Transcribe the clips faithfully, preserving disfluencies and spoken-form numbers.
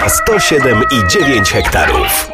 sto siedem i dziewięć hektarów.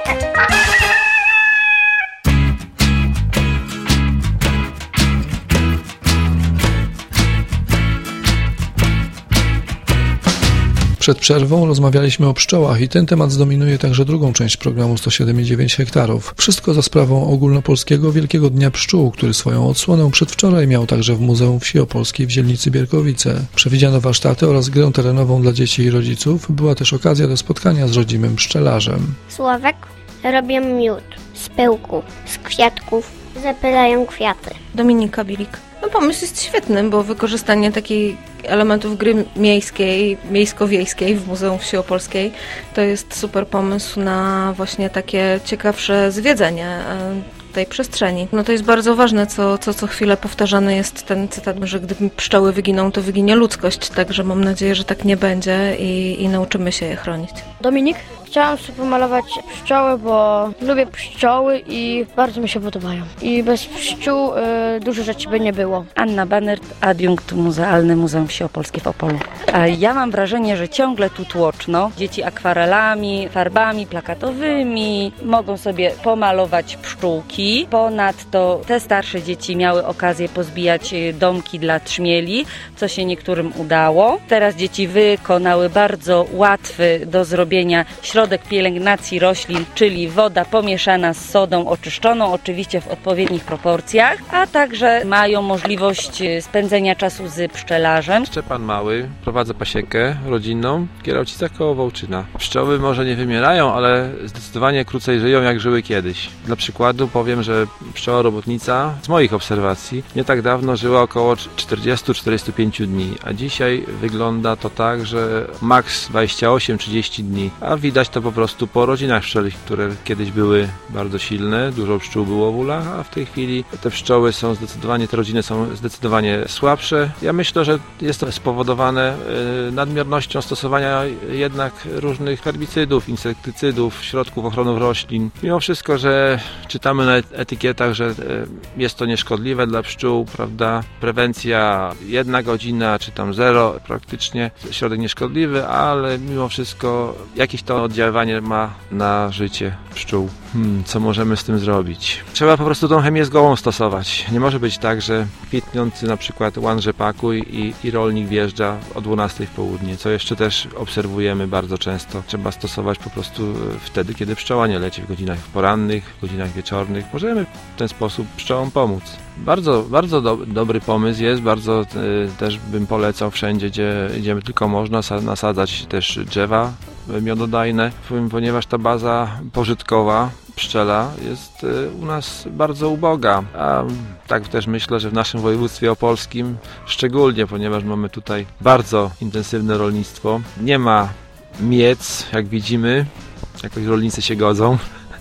Przed przerwą rozmawialiśmy o pszczołach i ten temat zdominuje także drugą część programu sto siedem i dziewięć hektarów. Wszystko za sprawą ogólnopolskiego Wielkiego Dnia Pszczół, który swoją odsłonę przedwczoraj miał także w Muzeum Wsi Opolskiej w dzielnicy Bierkowice. Przewidziano warsztaty oraz grę terenową dla dzieci i rodziców. Była też okazja do spotkania z rodzimym pszczelarzem. Sławek robią miód z pyłku, z kwiatków, zapylają kwiaty. Dominika Bilik. No pomysł jest świetny, bo wykorzystanie takich elementów gry miejskiej, miejsko-wiejskiej w Muzeum Wsi Opolskiej to jest super pomysł na właśnie takie ciekawsze zwiedzenie tej przestrzeni. No to jest bardzo ważne, co, co co chwilę powtarzany jest ten cytat, że gdy pszczoły wyginą, to wyginie ludzkość, także mam nadzieję, że tak nie będzie i, i nauczymy się je chronić. Dominik, chciałam sobie pomalować pszczoły, bo lubię pszczoły i bardzo mi się podobają. I bez pszczół y, dużo rzeczy by nie było. Anna Banert, adiunkt muzealny Muzeum Wsi Opolskiej w Opolu. A ja mam wrażenie, że ciągle tu tłoczno. Dzieci akwarelami, farbami plakatowymi mogą sobie pomalować pszczółki. Ponadto te starsze dzieci miały okazję pozbijać domki dla trzmieli, co się niektórym udało. Teraz dzieci wykonały bardzo łatwy do zrobienia środek pielęgnacji roślin, czyli woda pomieszana z sodą oczyszczoną, oczywiście w odpowiednich proporcjach, a także mają możliwość spędzenia czasu z pszczelarzem. Szczepan Mały, prowadzę pasiekę rodzinną w Kierałcicach koło Wołczyna. Pszczoły może nie wymierają, ale zdecydowanie krócej żyją, jak żyły kiedyś. Dla przykładu powiem, że pszczoła robotnica z moich obserwacji nie tak dawno żyła około czterdzieści do czterdziestu pięciu dni, a dzisiaj wygląda to tak, że maks dwadzieścia osiem do trzydziestu dni, a widać to po prostu po rodzinach pszczelich, które kiedyś były bardzo silne, dużo pszczół było w ulach, a w tej chwili te pszczoły są zdecydowanie, te rodziny są zdecydowanie słabsze. Ja myślę, że jest to spowodowane nadmiernością stosowania jednak różnych herbicydów, insektycydów, środków ochrony roślin. Mimo wszystko, że czytamy na etykietach, że jest to nieszkodliwe dla pszczół, prawda? Prewencja jedna godzina, czy tam zero, praktycznie środek nieszkodliwy, ale mimo wszystko jakieś to oddziaływanie ma na życie pszczół. Hmm, co możemy z tym zrobić? Trzeba po prostu tą chemię z gołą stosować. Nie może być tak, że kwitnący na przykład łan rzepaku i, i rolnik wjeżdża o dwunastej w południe, co jeszcze też obserwujemy bardzo często. Trzeba stosować po prostu wtedy, kiedy pszczoła nie leci, w godzinach porannych, w godzinach wieczornych. Możemy w ten sposób pszczołom pomóc. Bardzo, bardzo do, dobry pomysł jest, bardzo y, też bym polecał wszędzie, gdzie, gdzie tylko można nasadzać też drzewa miododajne, ponieważ ta baza pożytkowa pszczela jest u nas bardzo uboga, a tak też myślę, że w naszym województwie opolskim szczególnie, ponieważ mamy tutaj bardzo intensywne rolnictwo. Nie ma miec, jak widzimy, jakoś rolnicy się godzą.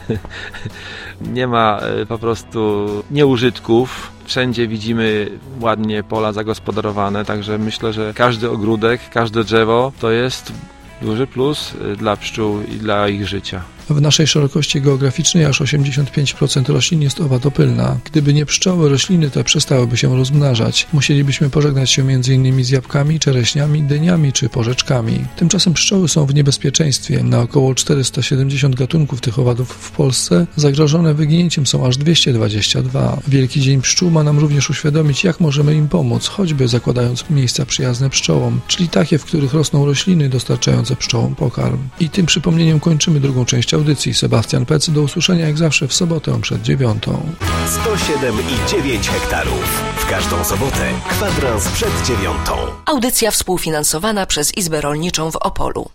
Nie ma po prostu nieużytków. Wszędzie widzimy ładnie pola zagospodarowane, także myślę, że każdy ogródek, każde drzewo to jest duży plus dla pszczół i dla ich życia. W naszej szerokości geograficznej aż osiemdziesiąt pięć procent roślin jest owatopylna. Gdyby nie pszczoły, rośliny te przestałyby się rozmnażać. Musielibyśmy pożegnać się między innymi z jabłkami, czereśniami, dyniami czy porzeczkami. Tymczasem pszczoły są w niebezpieczeństwie. Na około czterysta siedemdziesiąt gatunków tych owadów w Polsce zagrożone wyginięciem są aż dwieście dwadzieścia dwa. Wielki Dzień Pszczół ma nam również uświadomić, jak możemy im pomóc, choćby zakładając miejsca przyjazne pszczołom, czyli takie, w których rosną rośliny dostarczające pszczołom pokarm. I tym przypomnieniem kończymy drugą część audycji. Sebastian Pec, do usłyszenia jak zawsze w sobotę przed dziewiątą. sto siedem i dziewięć hektarów. W każdą sobotę kwadrans przed dziewiątą. Audycja współfinansowana przez Izbę Rolniczą w Opolu.